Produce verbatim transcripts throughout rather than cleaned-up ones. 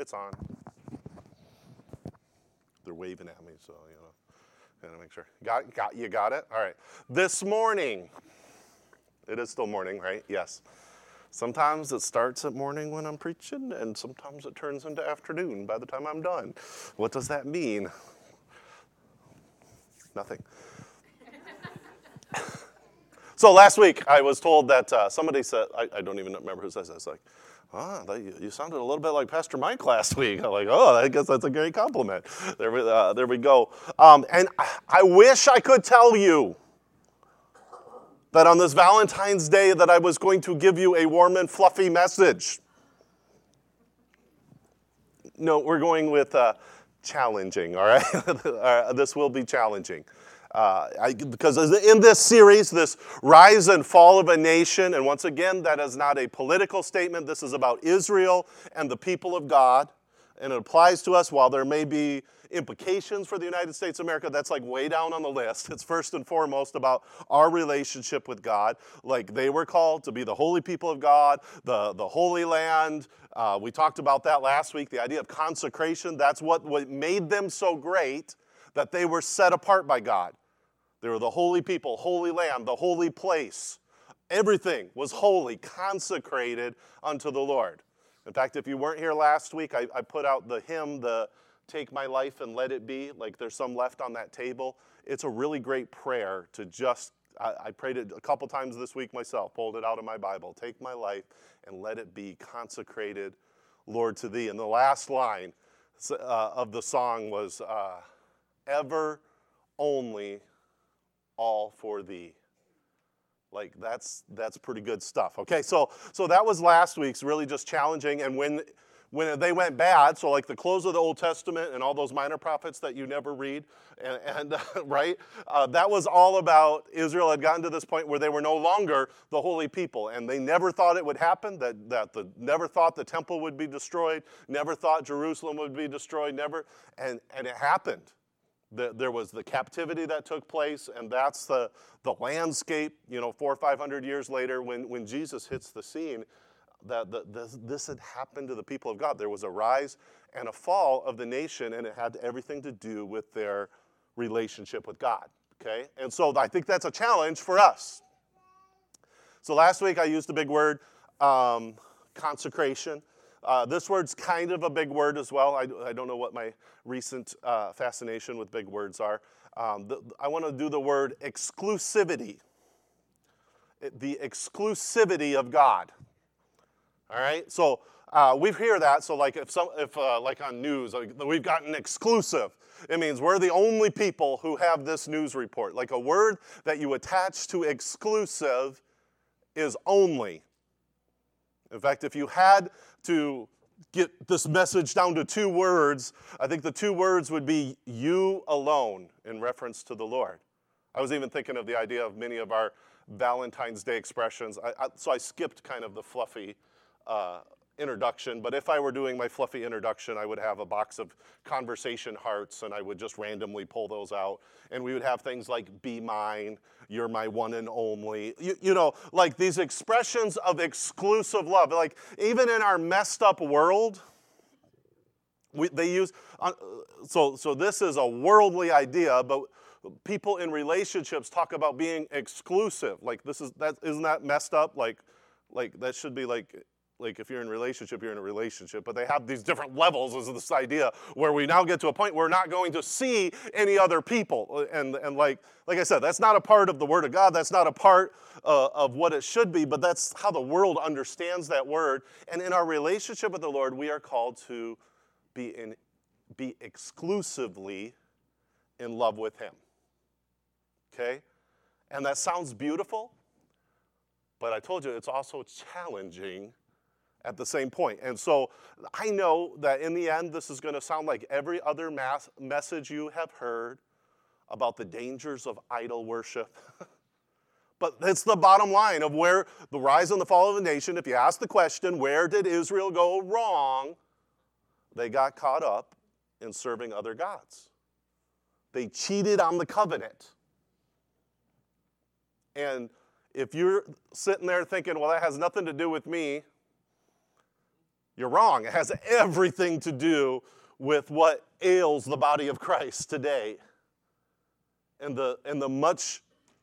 it's on. They're waving at me, so, you know, gotta make sure. Got, got, you got it? All right. This morning, it is still morning, right? Yes. Sometimes it starts at morning when I'm preaching, and sometimes it turns into afternoon by the time I'm done. What does that mean? Nothing. So last week, I was told that uh, somebody said, I, I don't even remember who says this, like, ah, that, you, you sounded a little bit like Pastor Mike last week. I'm like, oh, I guess that's a great compliment. There we, uh, there we go. Um, and I, I wish I could tell you that on this Valentine's Day that I was going to give you a warm and fluffy message. No, we're going with uh, challenging, all right? uh, this will be challenging. Uh, I, because in this series, this rise and fall of a nation, and once again, that is not a political statement. This is about Israel and the people of God, and it applies to us. While there may be implications for the United States of America, that's like way down on the list. It's first and foremost about our relationship with God. Like they were called to be the holy people of God, the, the Holy Land. Uh, we talked about that last week, the idea of consecration. That's what, what made them so great, that they were set apart by God. They were the holy people, holy land, the holy place. Everything was holy, consecrated unto the Lord. In fact, if you weren't here last week, I, I put out the hymn, the Take My Life and Let It Be. Like there's some left on that table. It's a really great prayer to just, I, I prayed it a couple times this week myself, pulled it out of my Bible. Take my life and let it be consecrated, Lord, to thee. And the last line uh, of the song was, uh, ever, only, all for thee. Like that's that's pretty good stuff. Okay, so so that was last week's, really just challenging. And when when they went bad, so like the close of the Old Testament and all those minor prophets that you never read, and, and uh, right, uh, that was all about Israel had gotten to this point where they were no longer the holy people, and they never thought it would happen. That that the never thought the temple would be destroyed, never thought Jerusalem would be destroyed, never, and and it happened. The, there was the captivity that took place, and that's the, the landscape, you know, four or five hundred years later when, when Jesus hits the scene, that the, this, this had happened to the people of God. There was a rise and a fall of the nation, and it had everything to do with their relationship with God, okay? And so I think that's a challenge for us. So last week I used a big word, um, consecration. Uh, this word's kind of a big word as well. I, I don't know what my recent uh, fascination with big words are. Um, the, I want to do the word exclusivity. It, the exclusivity of God. All right? So uh, we hear that. So like if some, if uh, like on news, like we've got an exclusive, it means we're the only people who have this news report. Like a word that you attach to exclusive is only. In fact, if you had to get this message down to two words, I think the two words would be you alone in reference to the Lord. I was even thinking of the idea of many of our Valentine's Day expressions. I, I, so I skipped kind of the fluffy uh, introduction, but if I were doing my fluffy introduction, I would have a box of conversation hearts, and I would just randomly pull those out, and we would have things like be mine, you're my one and only, you, you know, like these expressions of exclusive love. Like even in our messed up world, we, they use, uh, so, so this is a worldly idea, but people in relationships talk about being exclusive. Like this is, that, isn't that messed up? Like, like that should be like, Like if you're in a relationship, you're in a relationship. But they have these different levels as this idea where we now get to a point where we're not going to see any other people. And, and like, like I said, that's not a part of the Word of God. That's not a part uh, of what it should be. But that's how the world understands that word. And in our relationship with the Lord, we are called to be, in, be exclusively in love with Him. Okay? And that sounds beautiful. But I told you it's also challenging at the same point. And so I know that in the end, this is going to sound like every other mass message you have heard about the dangers of idol worship. But it's the bottom line of where the rise and the fall of a nation. If you ask the question, where did Israel go wrong? They got caught up in serving other gods. They cheated on the covenant. And if you're sitting there thinking, well, that has nothing to do with me, You're wrong. It has everything to do with what ails the body of Christ today. And the, and the much,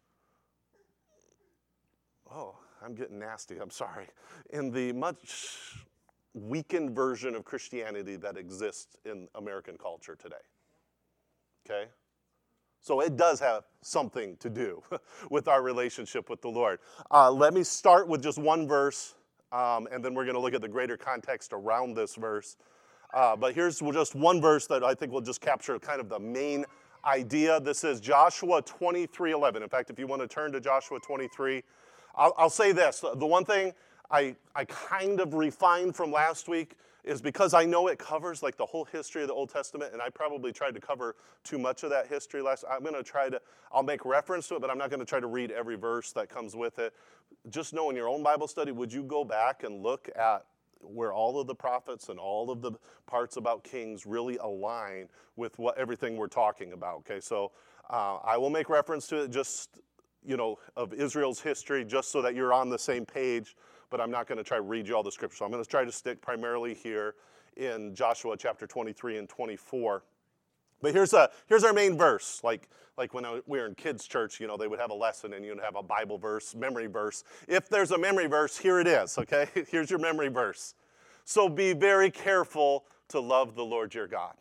oh, I'm getting nasty, I'm sorry. In the much weakened version of Christianity that exists in American culture today. Okay? So it does have something to do with our relationship with the Lord. Uh, let me start with just one verse, um, and then we're going to look at the greater context around this verse. Uh, but here's just one verse that I think will just capture kind of the main idea. This is Joshua twenty-three eleven. In fact, if you want to turn to Joshua twenty-three, I'll, I'll say this. The one thing I, I kind of refined from last week is because I know it covers like the whole history of the Old Testament, and I probably tried to cover too much of that history last. I'm going to try to, I'll make reference to it, but I'm not going to try to read every verse that comes with it. Just know in your own Bible study, would you go back and look at where all of the prophets and all of the parts about kings really align with what everything we're talking about, okay? So uh, I will make reference to it just, you know, of Israel's history just so that you're on the same page, but I'm not going to try to read you all the scripture. So I'm going to try to stick primarily here in Joshua chapter twenty-three and twenty-four. But here's a here's our main verse. Like like when I, we were in kids' church, you know, they would have a lesson and you'd have a Bible verse, memory verse. If there's a memory verse, here it is, okay? Here's your memory verse. So be very careful to love the Lord your God.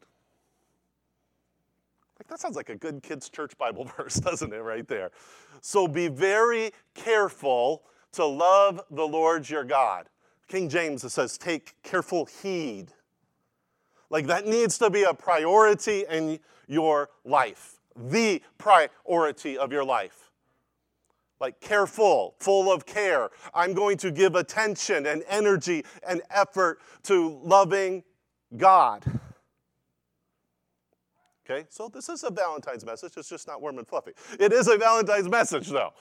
Like that sounds like a good kids' church Bible verse, doesn't it, right there? So be very careful to love the Lord your God. King James, it says, take careful heed. Like that needs to be a priority in your life. The priority of your life. Like careful, full of care. I'm going to give attention and energy and effort to loving God. Okay, so this is a Valentine's message. It's just not warm and fluffy. It is a Valentine's message, though.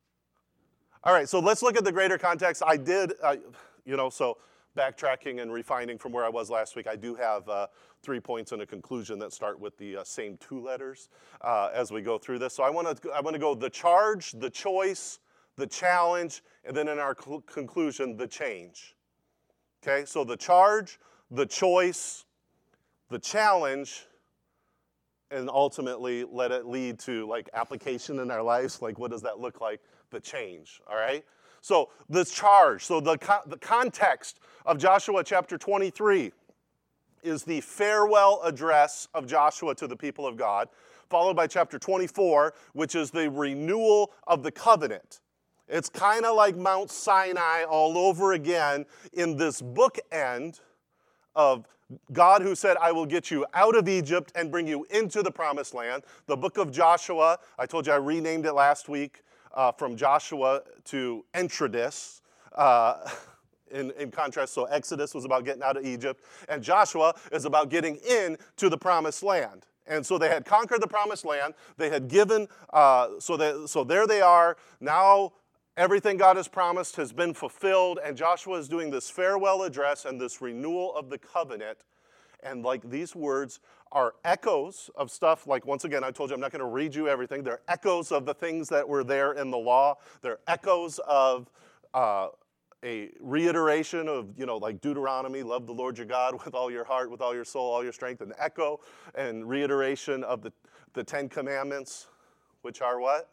All right, so let's look at the greater context. I did, uh, you know, so backtracking and refining from where I was last week, I do have uh, three points and a conclusion that start with the uh, same two letters uh, as we go through this. So I want to I want to go the charge, the choice, the challenge, and then in our cl- conclusion, the change. Okay, so the charge, the choice, the challenge, and ultimately let it lead to like application in our lives. Like what does that look like? The change, all right? So the charge, so the, co- the context of Joshua chapter twenty-three is the farewell address of Joshua to the people of God, followed by chapter twenty-four, which is the renewal of the covenant. It's kind of like Mount Sinai all over again in this bookend of God who said, I will get you out of Egypt and bring you into the promised land. The book of Joshua, I told you I renamed it last week uh, from Joshua to Exodus. Uh, in, in contrast, so Exodus was about getting out of Egypt, and Joshua is about getting into the promised land. And so they had conquered the promised land. They had given, uh, so, that, so there they are. Now everything God has promised has been fulfilled, and Joshua is doing this farewell address and this renewal of the covenant. And like these words are echoes of stuff, like once again, I told you I'm not going to read you everything. They're echoes of the things that were there in the law. They're echoes of uh, a reiteration of, you know, like Deuteronomy, love the Lord your God with all your heart, with all your soul, all your strength. An echo and reiteration of the, the Ten Commandments, which are what?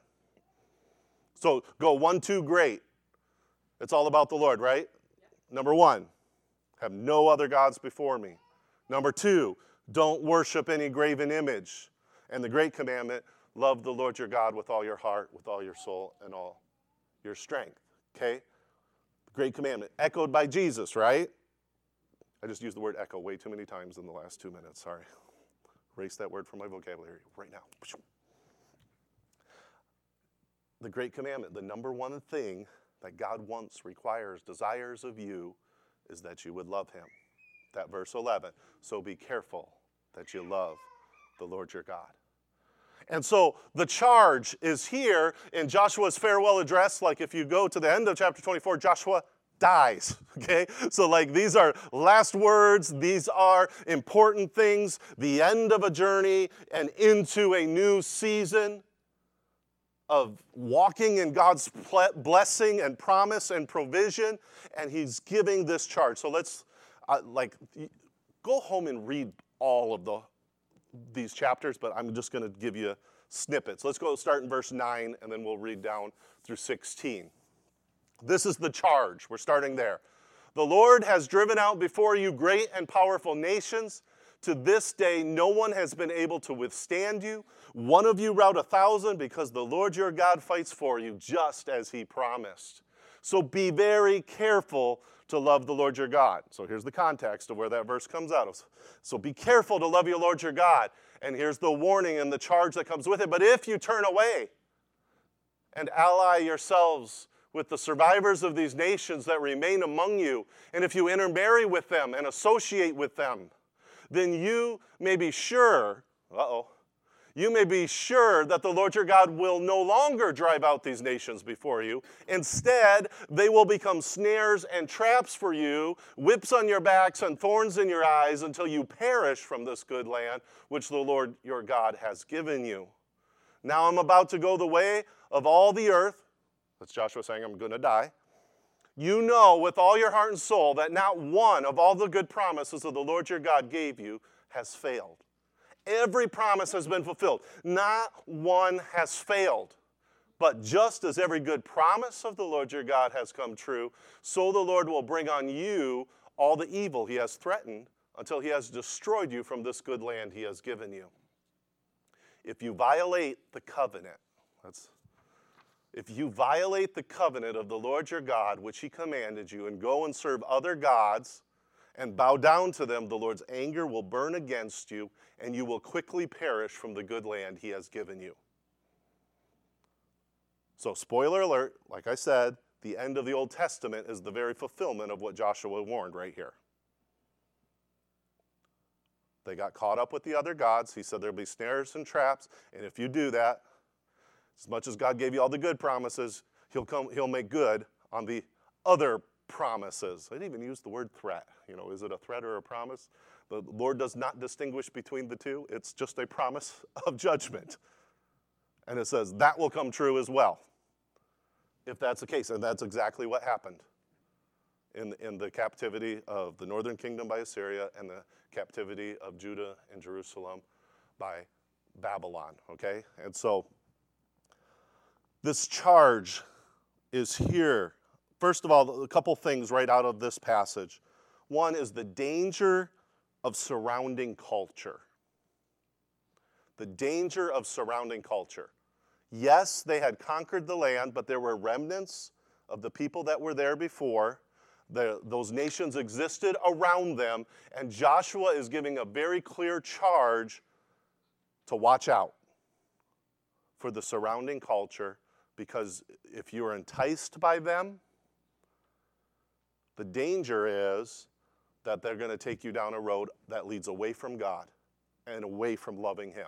So go one, two, great. It's all about the Lord, right? Yep. Number one, have no other gods before me. Number two, don't worship any graven image. And the great commandment, love the Lord your God with all your heart, with all your soul, and all your strength. Okay? Great commandment, echoed by Jesus, right? I just used the word echo way too many times in the last two minutes. Sorry. Erase that word from my vocabulary right now. The great commandment, the number one thing that God wants, requires, desires of you is that you would love him. That verse eleven. So be careful that you love the Lord your God. And so the charge is here in Joshua's farewell address. Like if you go to the end of chapter twenty-four, Joshua dies, okay? So like these are last words. These are important things. The end of a journey and into a new season of walking in God's blessing and promise and provision. And he's giving this charge. So let's uh, like, go home and read all of the these chapters, but I'm just going to give you snippets. Let's go start in verse nine, and then we'll read down through sixteen. This is the charge. We're starting there. The Lord has driven out before you great and powerful nations. To this day, no one has been able to withstand you. One of you rout a thousand, because the Lord your God fights for you, just as he promised. So be very careful to love the Lord your God. So here's the context of where that verse comes out of. So be careful to love your Lord your God. And here's the warning and the charge that comes with it. But if you turn away and ally yourselves with the survivors of these nations that remain among you, and if you intermarry with them and associate with them, then you may be sure, uh-oh, you may be sure that the Lord your God will no longer drive out these nations before you. Instead, they will become snares and traps for you, whips on your backs and thorns in your eyes, until you perish from this good land which the Lord your God has given you. Now I'm about to go the way of all the earth. That's Joshua saying, I'm going to die. You know with all your heart and soul that not one of all the good promises of the Lord your God gave you has failed. Every promise has been fulfilled. Not one has failed. But just as every good promise of the Lord your God has come true, so the Lord will bring on you all the evil he has threatened until he has destroyed you from this good land he has given you. If you violate the covenant, that's, if you violate the covenant of the Lord your God, which he commanded you, and go and serve other gods, and bow down to them, the Lord's anger will burn against you, and you will quickly perish from the good land he has given you. So, spoiler alert, like I said, the end of the Old Testament is the very fulfillment of what Joshua warned right here. They got caught up with the other gods. He said there'll be snares and traps, and if you do that, as much as God gave you all the good promises, he'll come, he'll make good on the other promises. I didn't even use the word threat. You know, is it a threat or a promise? The Lord does not distinguish between the two. It's just a promise of judgment. And it says that will come true as well, if that's the case. And that's exactly what happened in, in the captivity of the northern kingdom by Assyria and the captivity of Judah and Jerusalem by Babylon, okay? And so this charge is here. First of all, a couple things right out of this passage. One is the danger of surrounding culture. The danger of surrounding culture. Yes, they had conquered the land, but there were remnants of the people that were there before. The, those nations existed around them, and Joshua is giving a very clear charge to watch out for the surrounding culture, because if you are enticed by them, the danger is that they're going to take you down a road that leads away from God and away from loving him.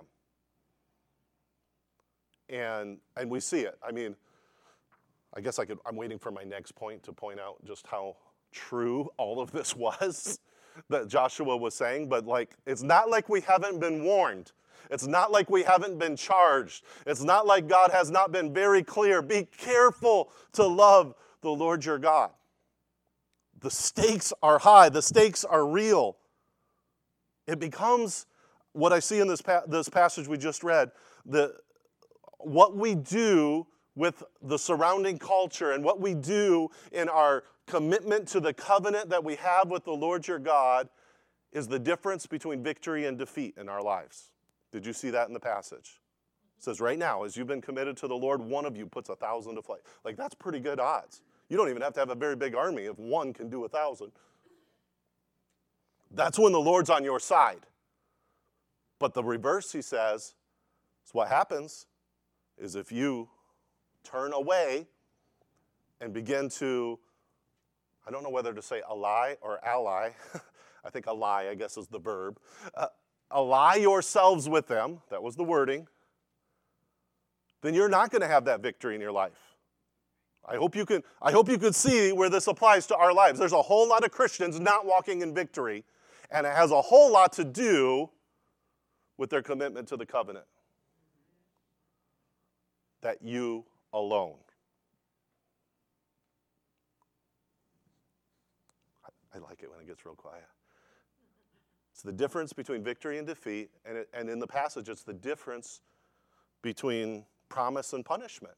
And and we see it. I mean, I guess I could, I'm waiting for my next point to point out just how true all of this was that Joshua was saying. But like, it's not like we haven't been warned. It's not like we haven't been charged. It's not like God has not been very clear. Be careful to love the Lord your God. The stakes are high. The stakes are real. It becomes what I see in this pa- this passage we just read. The what we do with the surrounding culture and what we do in our commitment to the covenant that we have with the Lord your God is the difference between victory and defeat in our lives. Did you see that in the passage? It says right now, as you've been committed to the Lord, one of you puts a thousand to flight. Like, that's pretty good odds. You don't even have to have a very big army if one can do a thousand. That's when the Lord's on your side. But the reverse, he says, is what happens is if you turn away and begin to, I don't know whether to say ally or ally. I think ally, I guess, is the verb. Uh, ally yourselves with them, that was the wording, then you're not going to have that victory in your life. I hope you can, I hope you can see where this applies to our lives. There's a whole lot of Christians not walking in victory, and it has a whole lot to do with their commitment to the covenant. That you alone. I like it when it gets real quiet. It's the difference between victory and defeat, and, it, and in the passage, it's the difference between promise and punishment.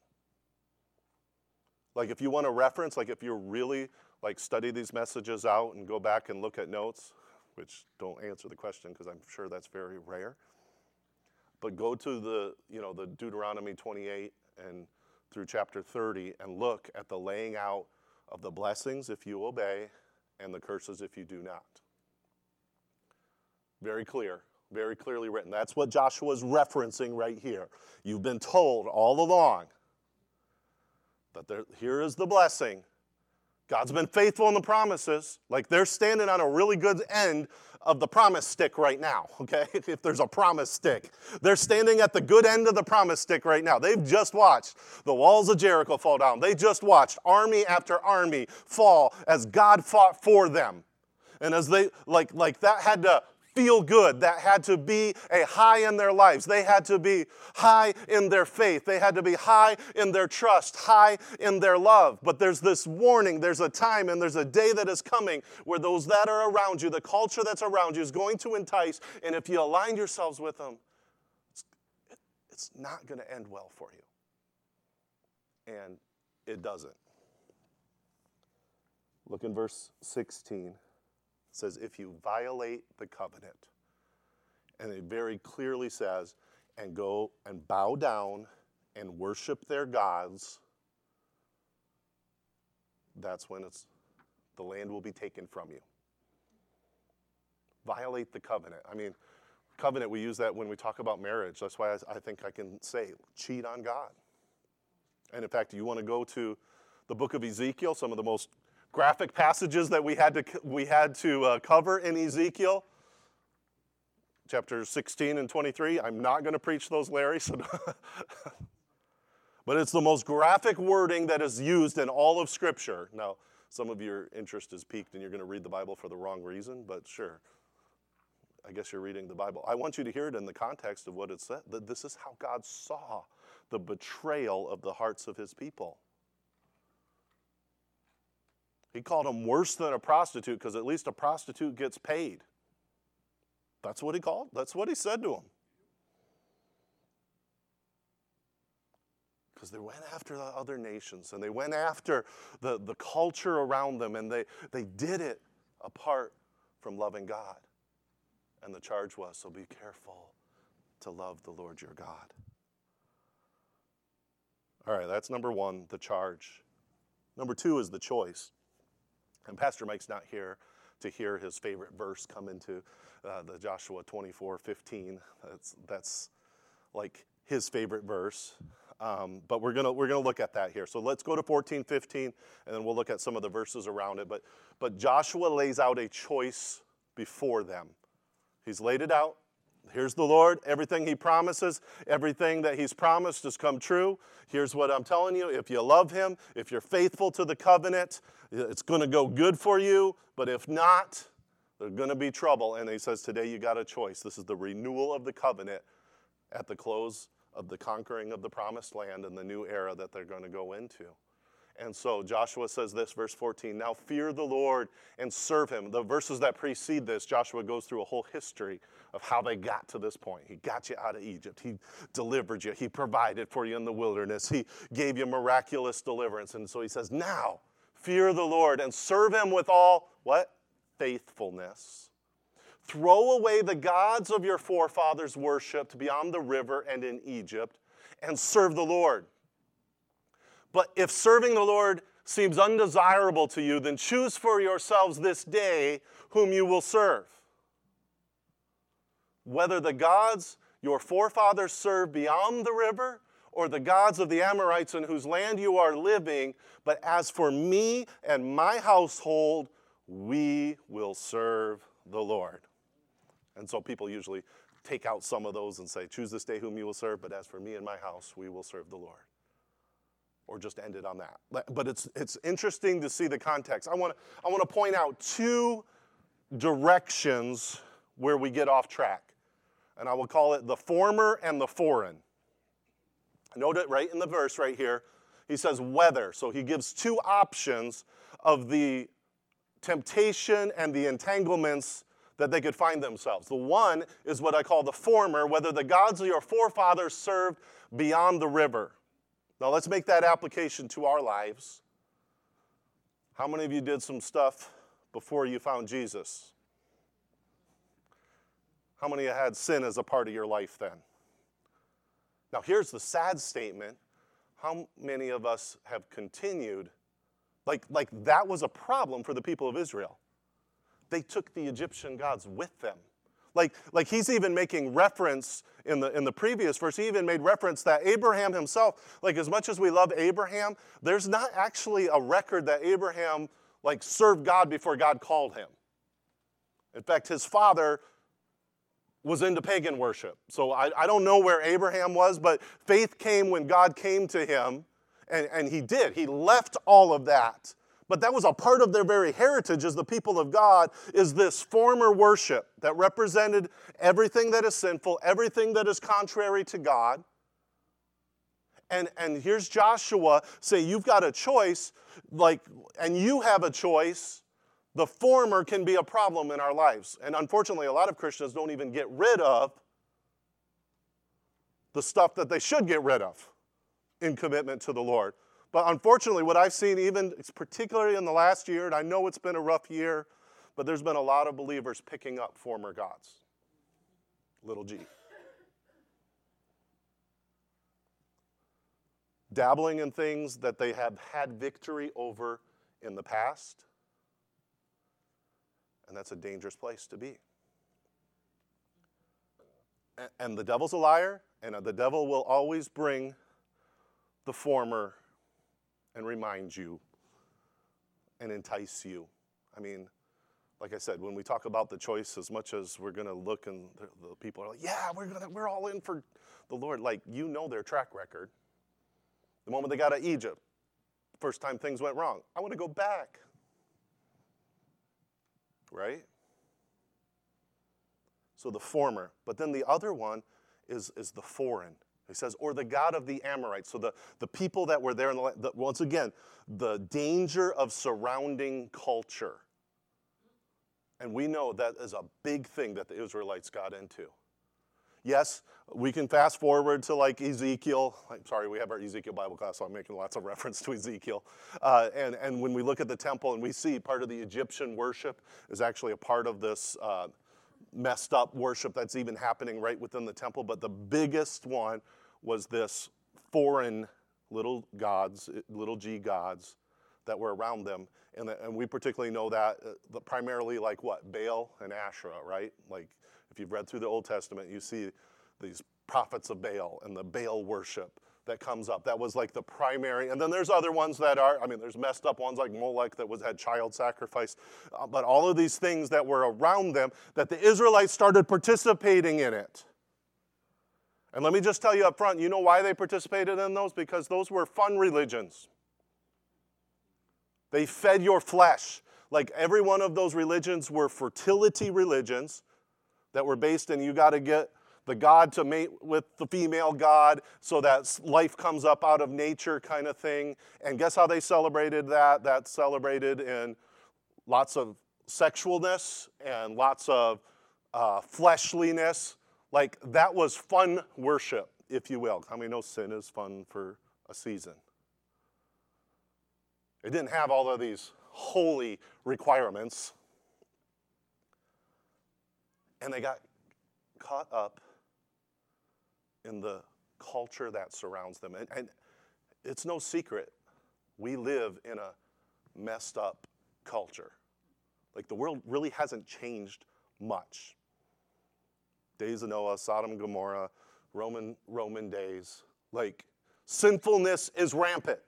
Like if you want to reference, like if you really like study these messages out and go back and look at notes, which don't answer the question because I'm sure that's very rare, but go to the, you know, the Deuteronomy twenty-eight and through chapter thirty and look at the laying out of the blessings if you obey and the curses if you do not. Very clear, very clearly written. That's what Joshua's referencing right here. You've been told all along that there, here is the blessing. God's been faithful in the promises. Like they're standing on a really good end of the promise stick right now, okay? If there's a promise stick. They're standing at the good end of the promise stick right now. They've just watched the walls of Jericho fall down. They just watched army after army fall as God fought for them. And as they, like, like that had to feel good. That had to be a high in their lives. They had to be high in their faith. They had to be high in their trust, high in their love. But there's this warning, there's a time and there's a day that is coming where those that are around you, the culture that's around you is going to entice, and if you align yourselves with them, it's, it's not going to end well for you. And it doesn't. Look in verse sixteen. It says, if you violate the covenant, and it very clearly says, and go and bow down and worship their gods, that's when it's the land will be taken from you. Violate the covenant. I mean, covenant, we use that when we talk about marriage. That's why I, I think I can say, cheat on God. And in fact, you want to go to the book of Ezekiel, some of the most graphic passages that we had to we had to uh, cover in Ezekiel, chapters sixteen and twenty-three. I'm not going to preach those, Larry. So but it's the most graphic wording that is used in all of Scripture. Now, some of your interest is piqued and you're going to read the Bible for the wrong reason, but sure. I guess you're reading the Bible. I want you to hear it in the context of what it said. That this is how God saw the betrayal of the hearts of his people. He called them worse than a prostitute because at least a prostitute gets paid. That's what he called. That's what he said to them. Because they went after the other nations and they went after the, the culture around them, and they, they did it apart from loving God. And the charge was, so be careful to love the Lord your God. All right, that's number one, the charge. Number two is the choice. And Pastor Mike's not here to hear his favorite verse come into uh, the Joshua twenty-four fifteen. That's, that's like his favorite verse. Um, but we're gonna we're gonna look at that here. So let's go to fourteen fifteen, and then we'll look at some of the verses around it. But but Joshua lays out a choice before them. He's laid it out. Here's the Lord. Everything he promises, everything that he's promised has come true. Here's what I'm telling you. If you love him, if you're faithful to the covenant, it's going to go good for you. But if not, there's going to be trouble. And he says, today you got a choice. This is the renewal of the covenant at the close of the conquering of the promised land and the new era that they're going to go into. And so Joshua says this, verse fourteen, now fear the Lord and serve him. The verses that precede this, Joshua goes through a whole history of how they got to this point. He got you out of Egypt. He delivered you. He provided for you in the wilderness. He gave you miraculous deliverance. And so he says, now fear the Lord and serve him with all, what? Faithfulness. Throw away the gods of your forefathers worshipped beyond the river and in Egypt, and serve the Lord. But if serving the Lord seems undesirable to you, then choose for yourselves this day whom you will serve. Whether the gods your forefathers served beyond the river or the gods of the Amorites in whose land you are living, but as for me and my household, we will serve the Lord. And so people usually take out some of those and say, choose this day whom you will serve, but as for me and my house, we will serve the Lord. Or just end it on that. But it's it's interesting to see the context. I want to I want to point out two directions where we get off track. And I will call it the former and the foreign. Note it right in the verse right here. He says whether. So he gives two options of the temptation and the entanglements that they could find themselves. The one is what I call the former, whether the gods of your forefathers served beyond the river. Now let's make that application to our lives. How many of you did some stuff before you found Jesus? How many of you had sin as a part of your life then? Now here's the sad statement. How many of us have continued, like, like that was a problem for the people of Israel. They took the Egyptian gods with them. Like, like he's even making reference in the, in the previous verse, he even made reference that Abraham himself, like as much as we love Abraham, there's not actually a record that Abraham like served God before God called him. In fact, his father was into pagan worship. So I, I don't know where Abraham was, but faith came when God came to him, and, and he did. He left all of that. But that was a part of their very heritage as the people of God, is this former worship that represented everything that is sinful, everything that is contrary to God. And, and here's Joshua saying, you've got a choice, like, and you have a choice. The former can be a problem in our lives. And unfortunately, a lot of Christians don't even get rid of the stuff that they should get rid of in commitment to the Lord. But unfortunately, what I've seen, even particularly in the last year, and I know it's been a rough year, but there's been a lot of believers picking up former gods. Little g. Dabbling in things that they have had victory over in the past. And that's a dangerous place to be. And the devil's a liar, and the devil will always bring the former and remind you and entice you. I mean, like I said, when we talk about the choice, as much as we're going to look and the, the people are like, yeah, we're gonna, we're all in for the Lord. Like, you know their track record. The moment they got to Egypt, first time things went wrong, I want to go back. Right? So the former. But then the other one is, is the foreign. He says, or the god of the Amorites. So the, the people that were there, in the, the, once again, the danger of surrounding culture. And we know that is a big thing that the Israelites got into. Yes, we can fast forward to like Ezekiel. I'm sorry, we have our Ezekiel Bible class, so I'm making lots of reference to Ezekiel. Uh, and, and when we look at the temple and we see part of the Egyptian worship is actually a part of this uh, messed up worship that's even happening right within the temple. But the biggest one was this foreign little gods, little g gods that were around them. And, the, and we particularly know that uh, primarily like what? Baal and Asherah, right? Like if you've read through the Old Testament, you see these prophets of Baal and the Baal worship that comes up. That was like the primary. And then there's other ones that are, I mean, there's messed up ones like Molech that was had child sacrifice. Uh, but all of these things that were around them, that the Israelites started participating in it. And let me just tell you up front, you know why they participated in those? Because those were fun religions. They fed your flesh. Like every one of those religions were fertility religions that were based in you got to get the god to mate with the female god so that life comes up out of nature kind of thing. And guess how they celebrated that? That's celebrated in lots of sexualness and lots of uh, fleshliness. Like that was fun worship, if you will. How many know sin is fun for a season? It didn't have all of these holy requirements. And they got caught up in the culture that surrounds them. And, and it's no secret, we live in a messed up culture. Like the world really hasn't changed much. Days of Noah, Sodom and Gomorrah, Roman, Roman days. Like sinfulness is rampant.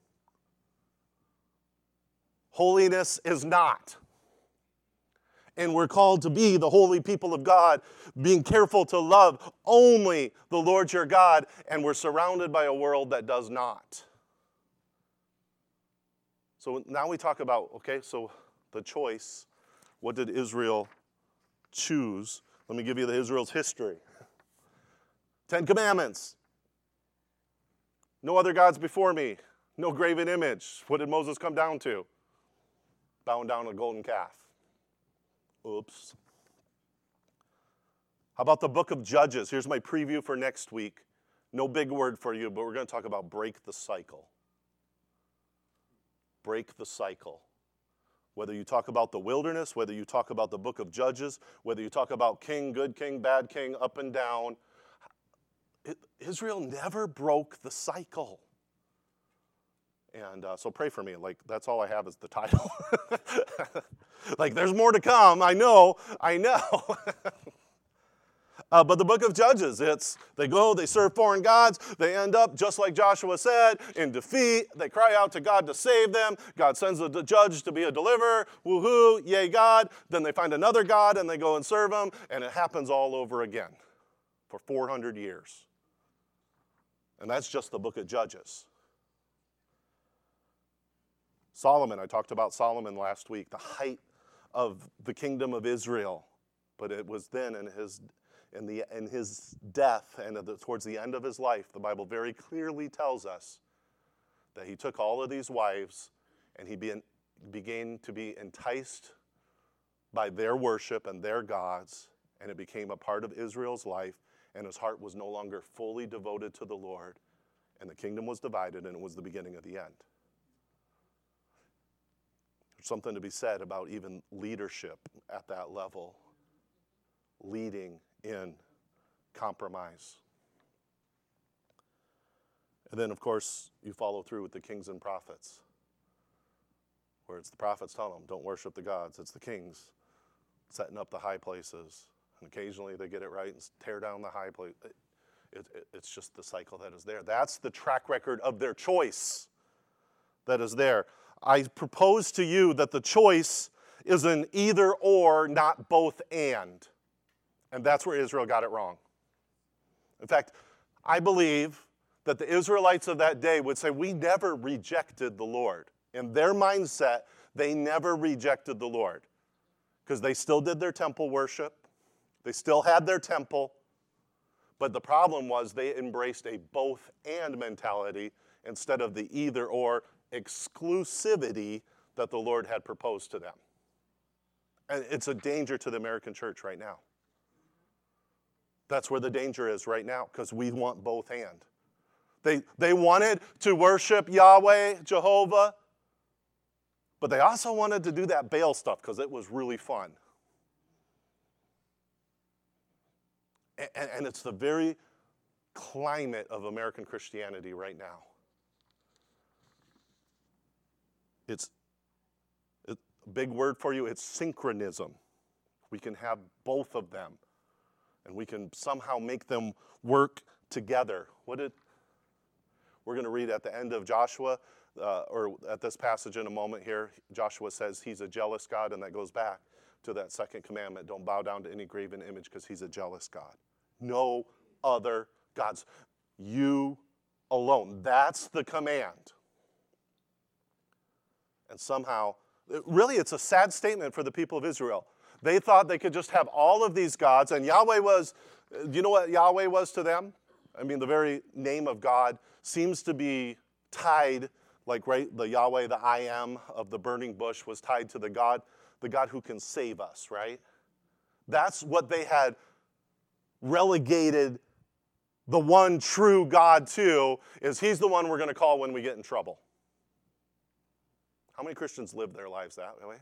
Holiness is not. And we're called to be the holy people of God, being careful to love only the Lord your God, and we're surrounded by a world that does not. So now we talk about, okay, so the choice. What did Israel choose? Let me give you the Israel's history. Ten Commandments. No other gods before me. No graven image. What did Moses come down to? bowing down to a golden calf. Oops. How about the book of Judges? Here's my preview for next week. No big word for you, but we're going to talk about break the cycle. Break the cycle. Whether you talk about the wilderness, whether you talk about the book of Judges, whether you talk about king, good king, bad king, up and down, Israel never broke the cycle. And uh, so pray for me. Like, that's all I have is the title. Like, there's more to come. I know. I know. Uh, but the book of Judges, it's, they go, they serve foreign gods, they end up, just like Joshua said, in defeat. They cry out to God to save them. God sends a judge to be a deliverer. Woohoo, yay God. Then they find another God and they go and serve him, and it happens all over again for four hundred years. And that's just the book of Judges. Solomon, I talked about Solomon last week, the height of the kingdom of Israel. But it was then in his In, the, in his death and the, towards the end of his life, the Bible very clearly tells us that he took all of these wives and he be, began to be enticed by their worship and their gods, and it became a part of Israel's life, and his heart was no longer fully devoted to the Lord, and the kingdom was divided, and it was the beginning of the end. There's something to be said about even leadership at that level, leading in compromise. And then, of course, you follow through with the kings and prophets, where it's the prophets telling them, don't worship the gods. It's the kings setting up the high places. And occasionally they get it right and tear down the high place. It, it, it, it's just the cycle that is there. That's the track record of their choice that is there. I propose to you that the choice is an either or, not both and. And that's where Israel got it wrong. In fact, I believe that the Israelites of that day would say, we never rejected the Lord. In their mindset, they never rejected the Lord, because they still did their temple worship. They still had their temple. But the problem was they embraced a both and mentality instead of the either or exclusivity that the Lord had proposed to them. And it's a danger to the American church right now. That's where the danger is right now, because we want both and. They, they wanted to worship Yahweh, Jehovah, but they also wanted to do that Baal stuff because it was really fun. And, and it's the very climate of American Christianity right now. It's a big word for you, it's synchronism. We can have both of them. And we can somehow make them work together. What did we're going to read at the end of Joshua, uh, or at this passage in a moment here. Joshua says he's a jealous God, and that goes back to that second commandment. Don't bow down to any graven image, because he's a jealous God. No other gods. You alone. That's the command. And somehow, really it's a sad statement for the people of Israel. They thought they could just have all of these gods, and Yahweh was, do you know what Yahweh was to them? I mean, the very name of God seems to be tied, like, right, the Yahweh, the I am of the burning bush was tied to the God, the God who can save us, right? That's what they had relegated the one true God to, is he's the one we're going to call when we get in trouble. How many Christians live their lives that way?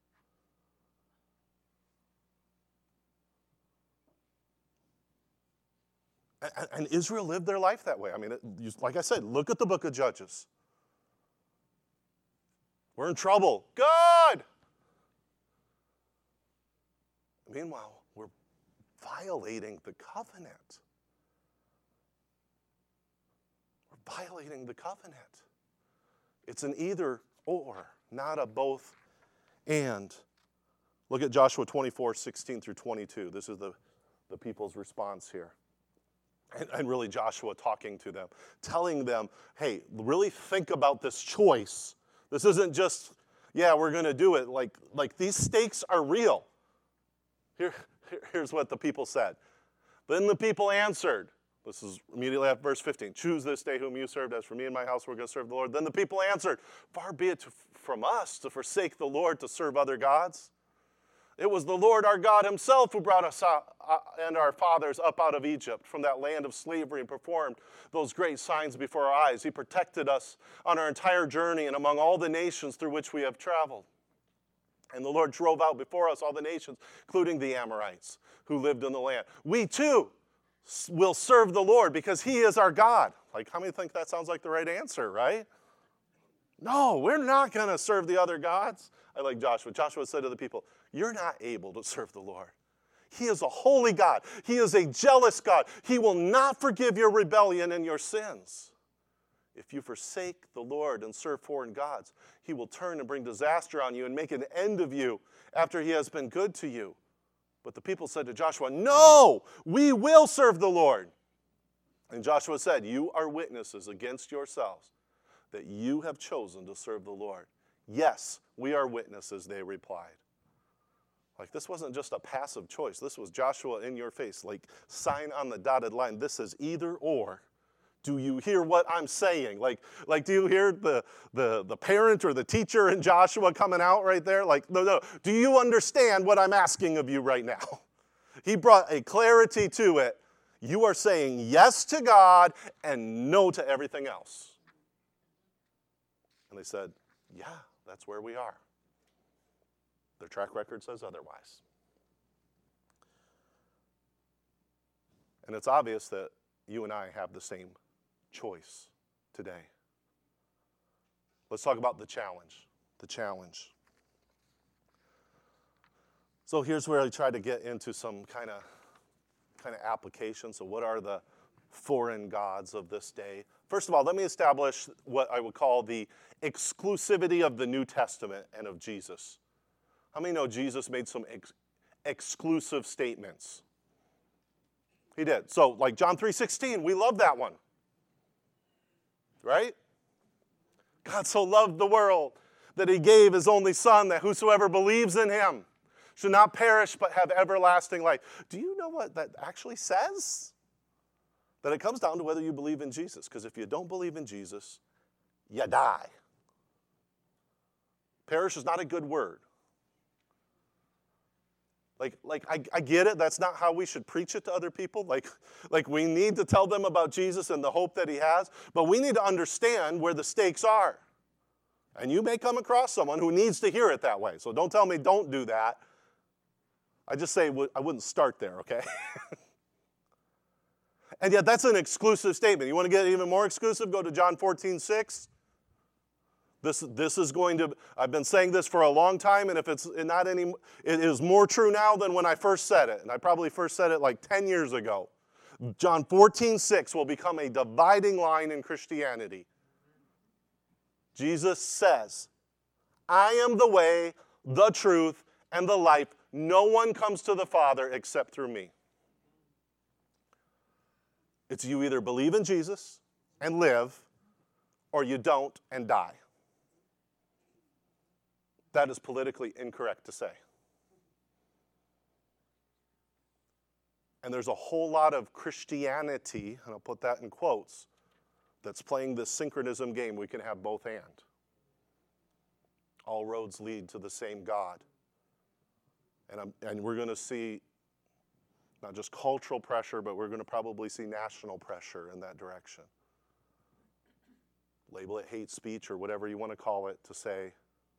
And Israel lived their life that way. I mean, it, like I said, look at the book of Judges. We're in trouble. Good! Meanwhile, we're violating the covenant. We're violating the covenant. It's an either or, not a both and. Look at Joshua twenty-four, sixteen through twenty-two. This is the, the people's response here. And, and really Joshua talking to them, telling them, hey, really think about this choice. This isn't just, yeah, we're going to do it. Like, like these stakes are real. Here, here's what the people said. Then the people answered. This is immediately after verse fifteen. Choose this day whom you served. As for me and my house, we're going to serve the Lord. Then the people answered, far be it from us to forsake the Lord to serve other gods. It was the Lord our God himself who brought us out, uh, and our fathers up out of Egypt from that land of slavery and performed those great signs before our eyes. He protected us on our entire journey and among all the nations through which we have traveled. And the Lord drove out before us all the nations, including the Amorites who lived in the land. We too will serve the Lord because he is our God. Like, how many think that sounds like the right answer, right? No, we're not going to serve the other gods. I like Joshua. Joshua said to the people, you're not able to serve the Lord. He is a holy God. He is a jealous God. He will not forgive your rebellion and your sins. If you forsake the Lord and serve foreign gods, he will turn and bring disaster on you and make an end of you after he has been good to you. But the people said to Joshua, no, we will serve the Lord. And Joshua said, you are witnesses against yourselves that you have chosen to serve the Lord. Yes, we are witnesses, they replied. Like, this wasn't just a passive choice. This was Joshua in your face, like sign on the dotted line. This is either or. Do you hear what I'm saying? Like, like do you hear the, the, the parent or the teacher in Joshua coming out right there? Like, no, no. Do you understand what I'm asking of you right now? He brought a clarity to it. You are saying yes to God and no to everything else. And they said, yeah, that's where we are. Their track record says otherwise. And it's obvious that you and I have the same choice today. Let's talk about the challenge. The challenge. So here's where I try to get into some kind of kind of application. So what are the foreign gods of this day? First of all, let me establish what I would call the exclusivity of the New Testament and of Jesus. How many know Jesus made some ex- exclusive statements? He did. So like John three sixteen, we love that one. Right? God so loved the world that he gave his only son, that whosoever believes in him should not perish but have everlasting life. Do you know what that actually says? That it comes down to whether you believe in Jesus. Because if you don't believe in Jesus, you die. Perish is not a good word. Like, like I, I get it. That's not how we should preach it to other people. Like, like we need to tell them about Jesus and the hope that he has. But we need to understand where the stakes are. And you may come across someone who needs to hear it that way. So don't tell me don't do that. I just say I wouldn't start there, okay? And yet that's an exclusive statement. You want to get even more exclusive? Go to John fourteen six. This, this is going to, I've been saying this for a long time, and if it's not any, it is more true now than when I first said it. And I probably first said it like ten years ago. John fourteen six will become a dividing line in Christianity. Jesus says, I am the way, the truth, and the life. No one comes to the Father except through me. It's you either believe in Jesus and live, or you don't and die. That is politically incorrect to say. And there's a whole lot of Christianity, and I'll put that in quotes, that's playing this synchronism game. We can have both and. All roads lead to the same God. And, I'm, and we're going to see not just cultural pressure, but we're going to probably see national pressure in that direction. Label it hate speech or whatever you want to call it, to say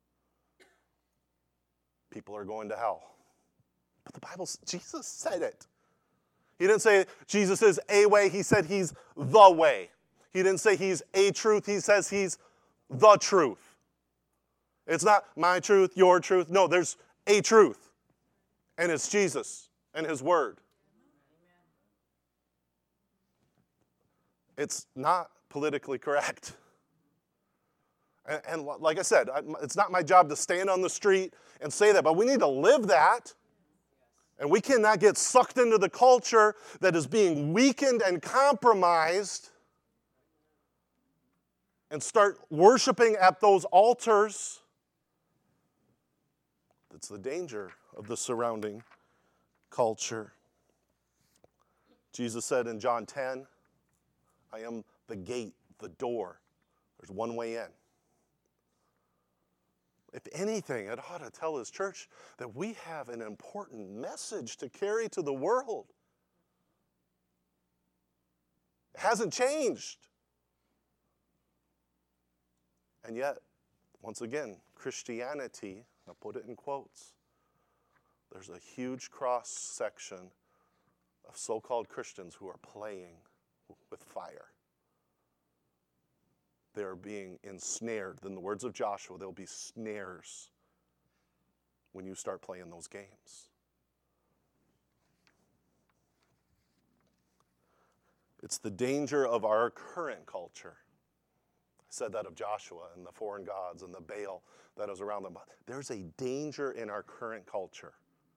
people are going to hell. But the Bible, Jesus said it. He didn't say Jesus is a way. He said he's the way. He didn't say he's a truth. He says he's the truth. It's not my truth, your truth. No, there's a truth. And it's Jesus and his word. It's not politically correct. And, and like I said, it's not my job to stand on the street and say that, but we need to live that. And we cannot get sucked into the culture that is being weakened and compromised and start worshiping at those altars. That's the danger of the surrounding culture. Jesus said in John ten, I am the gate, the door. There's one way in. If anything, it ought to tell his church that we have an important message to carry to the world. It hasn't changed. And yet, once again, Christianity, I'll put it in quotes, there's a huge cross-section of so-called Christians who are playing with fire. They're being ensnared. In the words of Joshua, there'll be snares when you start playing those games. It's the danger of our current culture. I said that of Joshua and the foreign gods and the Baal that is around them. There's a danger in our current culture.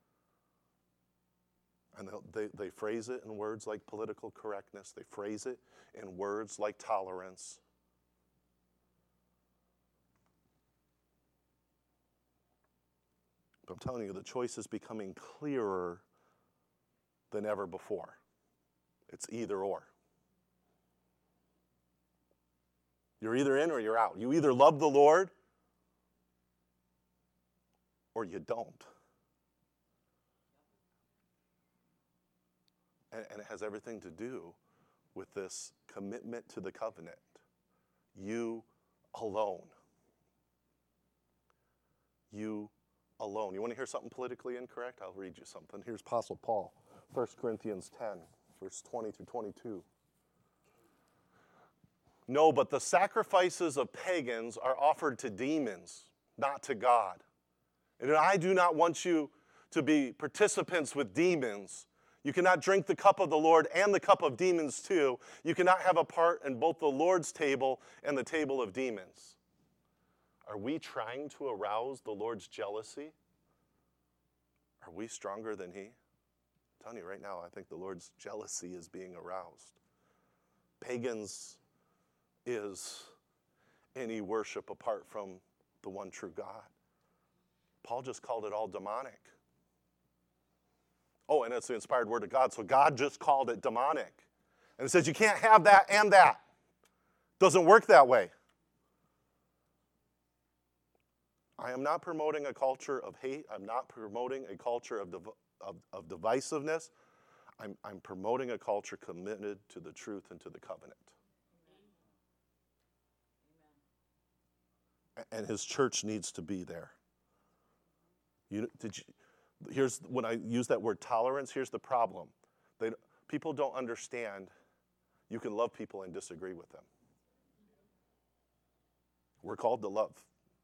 And they, they phrase it in words like political correctness. They phrase it in words like tolerance. But I'm telling you, the choice is becoming clearer than ever before. It's either or. You're either in or you're out. You either love the Lord or you don't. And, and it has everything to do with this commitment to the covenant. You alone. You alone. You want to hear something politically incorrect? I'll read you something. Here's Apostle Paul, First Corinthians ten, verse twenty through twenty-two. No, but the sacrifices of pagans are offered to demons, not to God. And I do not want you to be participants with demons. You cannot drink the cup of the Lord and the cup of demons too. You cannot have a part in both the Lord's table and the table of demons. Are we trying to arouse the Lord's jealousy? Are we stronger than he? I'm telling you right now, I think the Lord's jealousy is being aroused. Pagans is any worship apart from the one true God. Paul just called it all demonic. Oh, and it's the inspired word of God, so God just called it demonic. And it says you can't have that and that. Doesn't work that way. I am not promoting a culture of hate. I'm not promoting a culture of, div- of, of divisiveness. I'm, I'm promoting a culture committed to the truth and to the covenant. Amen. And his church needs to be there. You, did you, here's, when I use that word tolerance, here's the problem. They, people don't understand you can love people and disagree with them. We're called to love.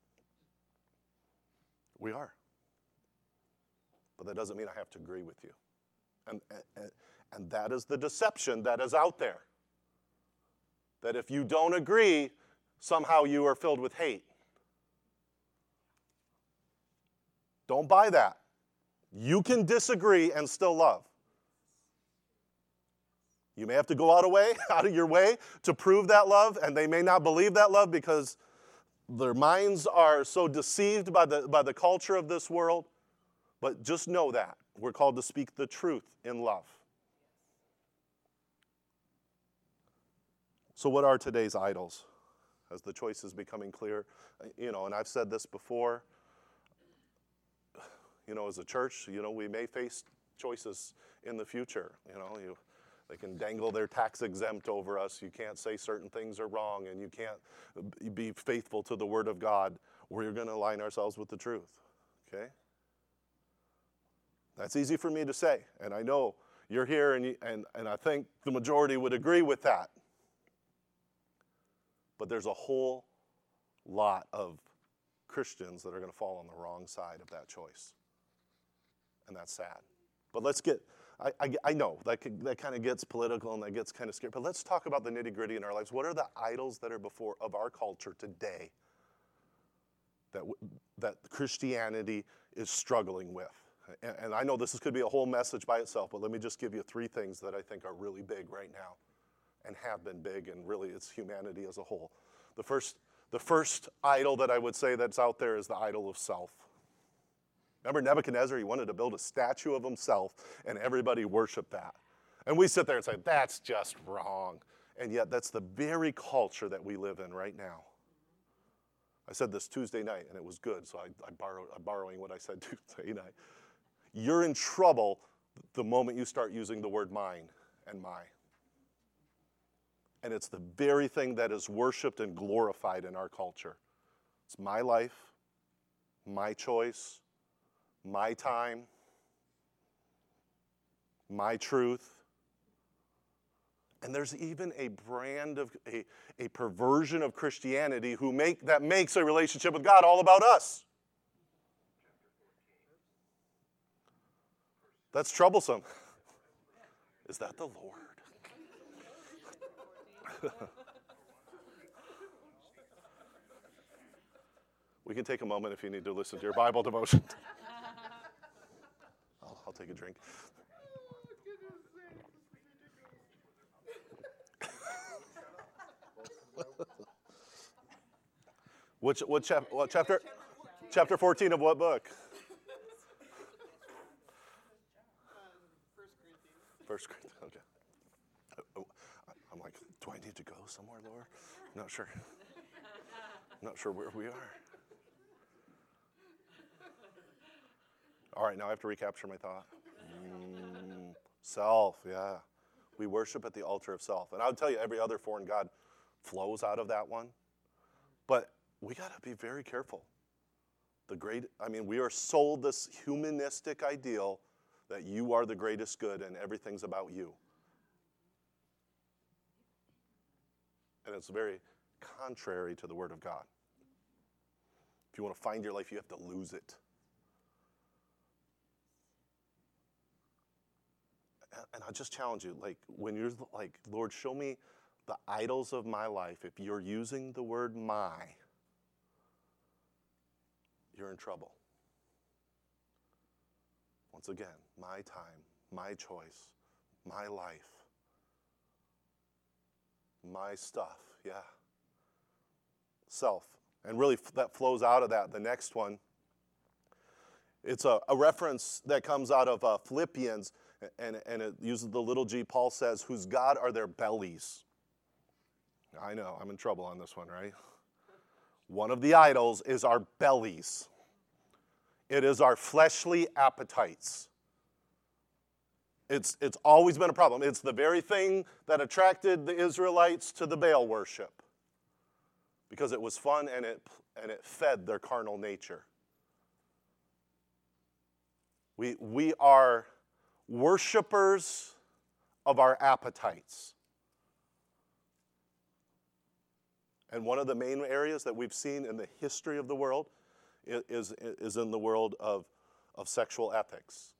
We are. But that doesn't mean I have to agree with you. And, and, and that is the deception that is out there. That if you don't agree, somehow you are filled with hate. Don't buy that. You can disagree and still love. You may have to go out of way, out of your way to prove that love, and they may not believe that love because their minds are so deceived by the, by the culture of this world. But just know that. We're called to speak the truth in love. So what are today's idols? As the choice is becoming clear, you know, and I've said this before, you know, as a church, you know, we may face choices in the future. You know, you, they can dangle their tax exempt over us. You can't say certain things are wrong, and you can't be faithful to the Word of God. We're going to align ourselves with the truth, okay? That's easy for me to say, and I know you're here, and, you, and, and I think the majority would agree with that. But there's a whole lot of Christians that are going to fall on the wrong side of that choice. And that's sad. But let's get, I, I, I know that, that kind of gets political and that gets kind of scary, but let's talk about the nitty gritty in our lives. What are the idols that are before of our culture today that, that Christianity is struggling with? And, and I know this is, could be a whole message by itself, but let me just give you three things that I think are really big right now and have been big, and really it's humanity as a whole. The first, the first idol that I would say that's out there is the idol of self. Remember Nebuchadnezzar, he wanted to build a statue of himself, and everybody worshiped that. And we sit there and say, that's just wrong. And yet that's the very culture that we live in right now. I said this Tuesday night, and it was good, so I, I borrow, I'm borrowing what I said Tuesday night. You're in trouble the moment you start using the word mine and my. And it's the very thing that is worshiped and glorified in our culture. It's my life, my choice, my time, my truth. And there's even a brand of, a, a perversion of Christianity who make, that makes a relationship with God all about us. That's troublesome. Is that the Lord? We can take a moment if you need to listen to your Bible devotion. I'll, I'll take a drink. Which, what, chap, what chapter? Chapter fourteen of what book? First Corinthians. Okay. I'm like, do I need to go somewhere, Lord? Not sure. Not sure where we are. All right, now I have to recapture my thought. Mm, self, yeah. We worship at the altar of self. And I would tell you, every other foreign god flows out of that one. But we got to be very careful. The great, I mean, we are sold this humanistic ideal that you are the greatest good and everything's about you. And it's very contrary to the Word of God. If you want to find your life, you have to lose it. And I just challenge you, like, when you're like, Lord, show me the idols of my life. If you're using the word my, you're in trouble. Once again, my time, my choice, my life, my stuff, yeah. Self. And really, that flows out of that. The next one, it's a, a reference that comes out of uh, Philippians, and, and it uses the little g. Paul says, whose God are their bellies. I know, I'm in trouble on this one, right? One of the idols is our bellies. It is our fleshly appetites. It's, it's always been a problem. It's the very thing that attracted the Israelites to the Baal worship, because it was fun and it, and it fed their carnal nature. We, we are worshipers of our appetites. And one of the main areas that we've seen in the history of the world is, is in the world of, of sexual ethics.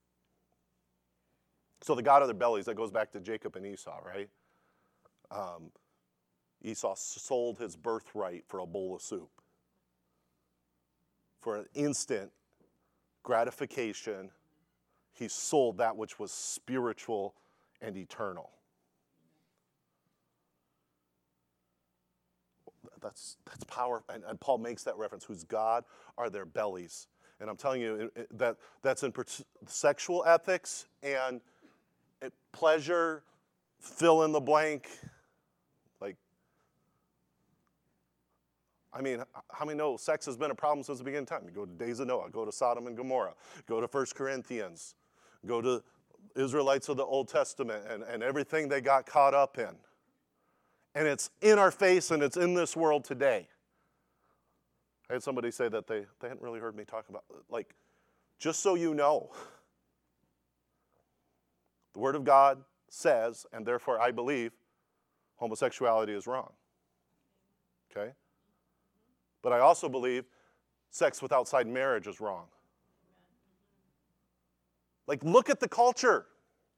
So the God of their bellies, that goes back to Jacob and Esau, right? Um, Esau sold his birthright for a bowl of soup. For an instant gratification, he sold that which was spiritual and eternal. That's, that's power, and, and Paul makes that reference, whose God are their bellies. And I'm telling you, it, it, that that's in per- sexual ethics and it, pleasure, fill in the blank. Like, I mean, how many know sex has been a problem since the beginning of time? You go to Days of Noah, go to Sodom and Gomorrah, go to First Corinthians, go to Israelites of the Old Testament and, and everything they got caught up in. And it's in our face and it's in this world today. I had somebody say that they, they hadn't really heard me talk about, like, just so you know, the Word of God says, and therefore I believe, homosexuality is wrong. Okay? But I also believe sex with outside marriage is wrong. Like, look at the culture.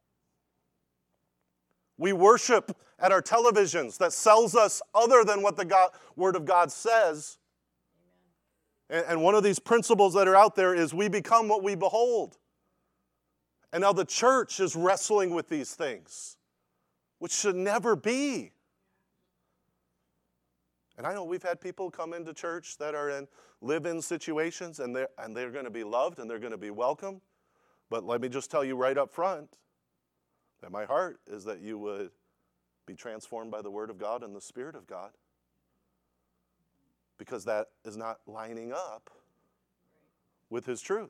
We worship at our televisions that sells us other than what the God, Word of God says. And, and one of these principles that are out there is we become what we behold. And now the church is wrestling with these things, which should never be. And I know we've had people come into church that are in live-in situations, and they're, and they're going to be loved and they're going to be welcome. But let me just tell you right up front that my heart is that you would be transformed by the Word of God and the Spirit of God. because that is not lining up with his truth.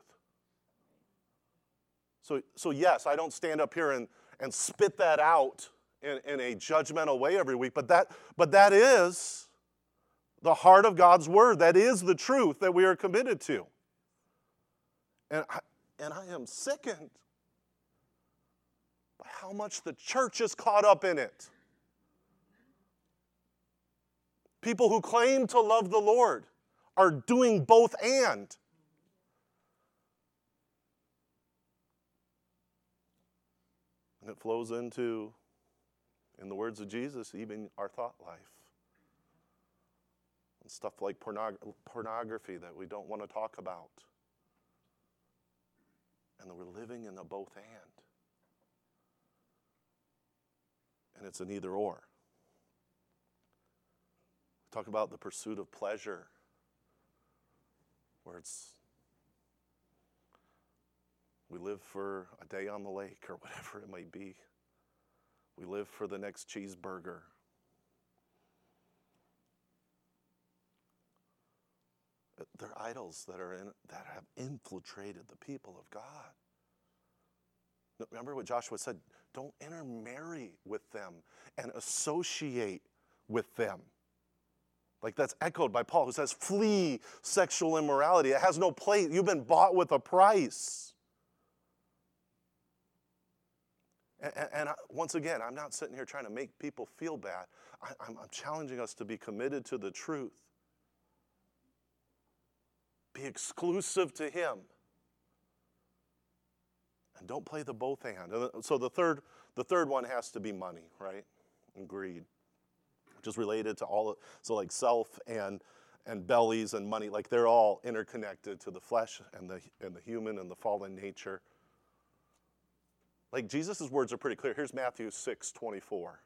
So, so yes, I don't stand up here and, and spit that out in, in a judgmental way every week, but that, but that is the heart of God's word. That is the truth that we are committed to. And I, and I am sickened by how much the church is caught up in it. People who claim to love the Lord are doing both and. And it flows into, in the words of Jesus, even our thought life. And stuff like pornog- pornography that we don't want to talk about. And that we're living in a both and. And it's an either or. We talk about the pursuit of pleasure, where it's we live for a day on the lake or whatever it might be. We live for the next cheeseburger. They're idols that are in, that have infiltrated the people of God. Remember what Joshua said? Don't intermarry with them and associate with them. Like that's echoed by Paul, who says, flee sexual immorality. It has no place. You've been bought with a price. And, and, and I, once again, I'm not sitting here trying to make people feel bad. I, I'm, I'm challenging us to be committed to the truth. Be exclusive to him. And don't play the both and. So the third, the third one has to be money, right? And greed. Which is related to all of, so like self and and bellies and money, like they're all interconnected to the flesh and the and the human and the fallen nature. Like Jesus' words are pretty clear. Here's Matthew six twenty-four.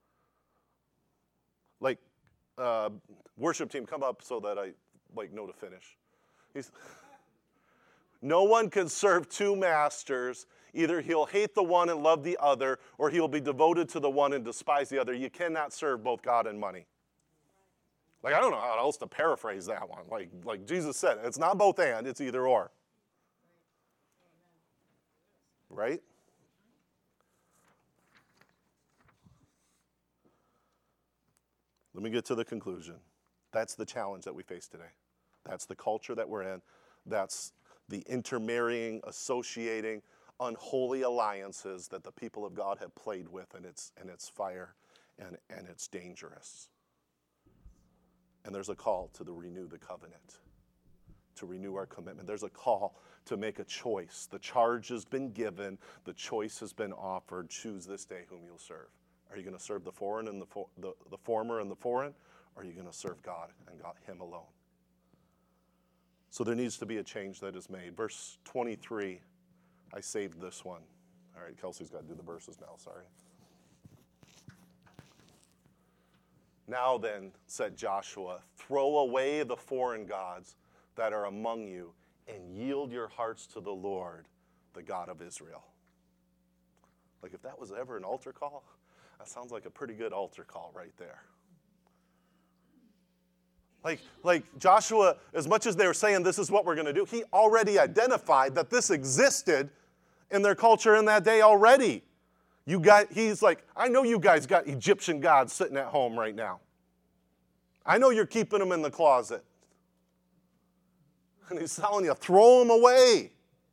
Like, uh, worship team, come up so that I like know to finish. He's, no one can serve two masters. Either he'll hate the one and love the other, or he'll be devoted to the one and despise the other. You cannot serve both God and money. Like, I don't know how else to paraphrase that one. Like, like Jesus said, it's not both and, it's either or. Right? Let me get to the conclusion. That's the challenge that we face today. That's the culture that we're in. That's the intermarrying, associating, unholy alliances that the people of God have played with, and it's and it's fire and, and it's dangerous. And there's a call to the renew the covenant, to renew our commitment. There's a call to make a choice. The charge has been given, the choice has been offered. Choose this day whom you'll serve. Are you going to serve the foreign and the, for, the the former and the foreign, or are you going to serve God and God him alone? So there needs to be a change that is made. Verse twenty-three. I saved this one. All right, Kelsey's got to do the verses now, sorry. Now then, said Joshua, throw away the foreign gods that are among you and yield your hearts to the Lord, the God of Israel. Like if that was ever an altar call, that sounds like a pretty good altar call right there. Like, like Joshua, as much as they were saying this is what we're going to do, he already identified that this existed in their culture in that day already. You got, he's like, I know you guys got Egyptian gods sitting at home right now. I know you're keeping them in the closet. And he's telling you, throw them away.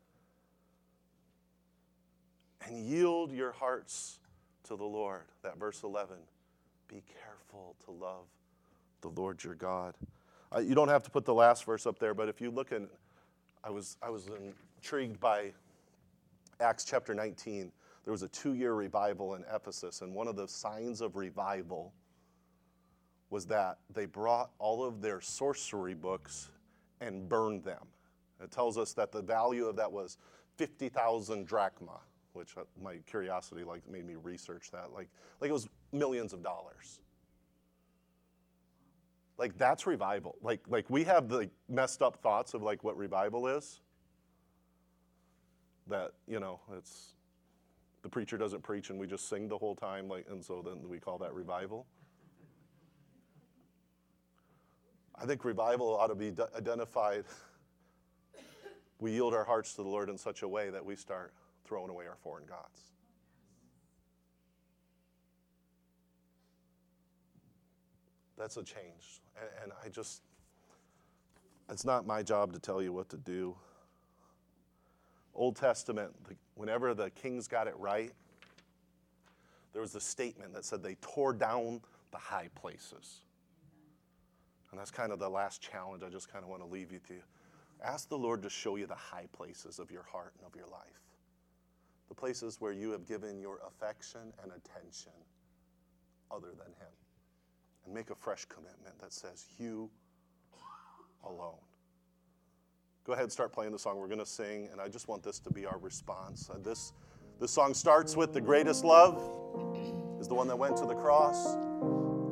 And yield your hearts to the Lord. That verse eleven. Be careful to love the Lord your God. Uh, you don't have to put the last verse up there, but if you look in, I was I was intrigued by Acts chapter nineteen. There was a two-year revival in Ephesus, and one of the signs of revival was that they brought all of their sorcery books and burned them. It tells us that the value of that was fifty thousand drachma, which my curiosity like made me research that. Like, like it was millions of dollars. Like that's revival. Like, like we have the messed up thoughts of like what revival is. That, you know, it's the preacher doesn't preach and we just sing the whole time, like, and so then we call that revival. I think revival ought to be d- identified. We yield our hearts to the Lord in such a way that we start throwing away our foreign gods. That's a change. And, and I just, it's not my job to tell you what to do. Old Testament, the, whenever the kings got it right, there was a statement that said they tore down the high places. And that's kind of the last challenge I just kind of want to leave you to. Ask the Lord to show you the high places of your heart and of your life. The places where you have given your affection and attention other than him. And make a fresh commitment that says, you alone. Go ahead and start playing the song. We're going to sing, and I just want this to be our response. Uh, this, this song starts with the greatest love is the one that went to the cross.